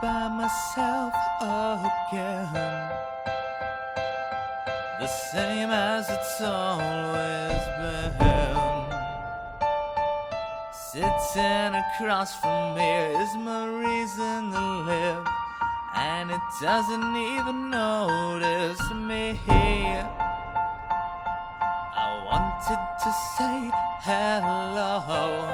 by myself again, the same as it's always been. Sitting across from me is my reason to live, and it doesn't even notice me. I wanted to say hello,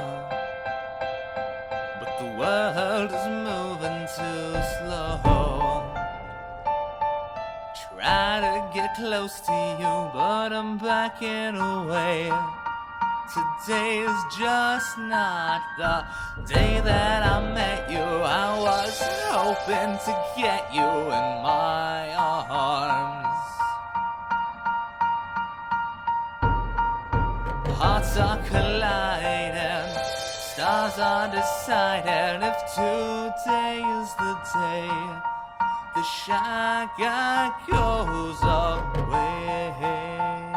but the world is moving too slow. Try to get close to you, but I'm backing away. Today is just not the day that I met you. I was hoping to get you in my arms. Hearts are colliding, stars are deciding if today is the day the shy guy goes away.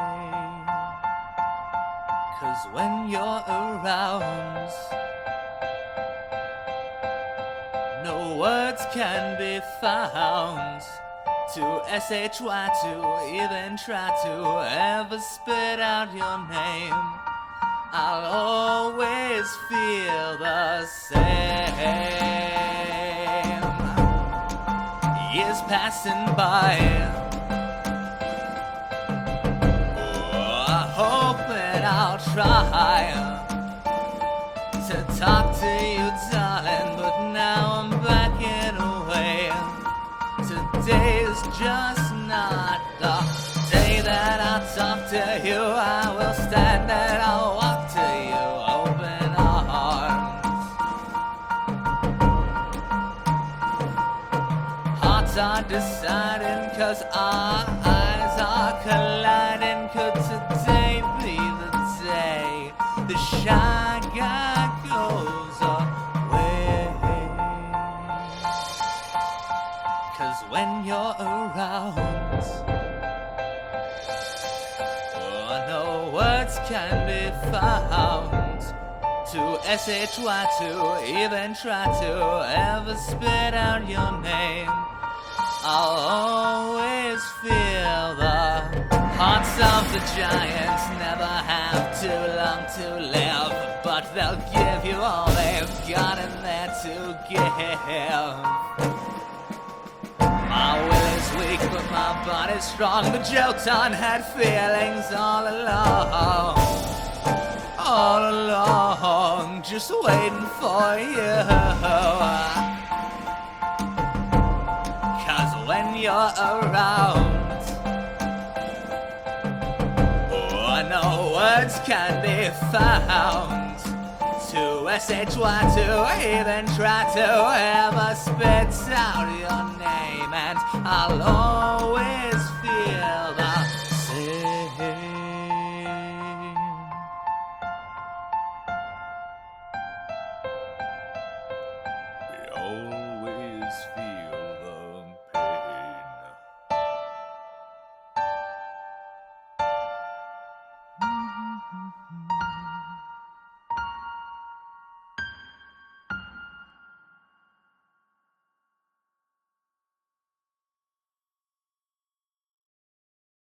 'Cause when you're around, no words can be found to SHY to even try to ever spit out your name. I'll always feel the same. Years passing by, hoping I'll try to talk to you, darling, but now I'm backing away. Today's just not the day that I talk to you. I will stand and I'll walk to you, open arms. Hearts are deciding 'cause our eyes are colliding. Could today be the day the shy guy goes away? 'Cause when you're around, no words can be found to SHY to even try to ever spit out your name. I'll always feel the hearts of the giants never have too long to live, but they'll give you all they've got in there to give. My will is weak, but my body's strong. The joke's on had feelings all along, just waiting for you. 'Cause when you're around, no words can be found to SHY to even try to ever spit out your name, and I'll always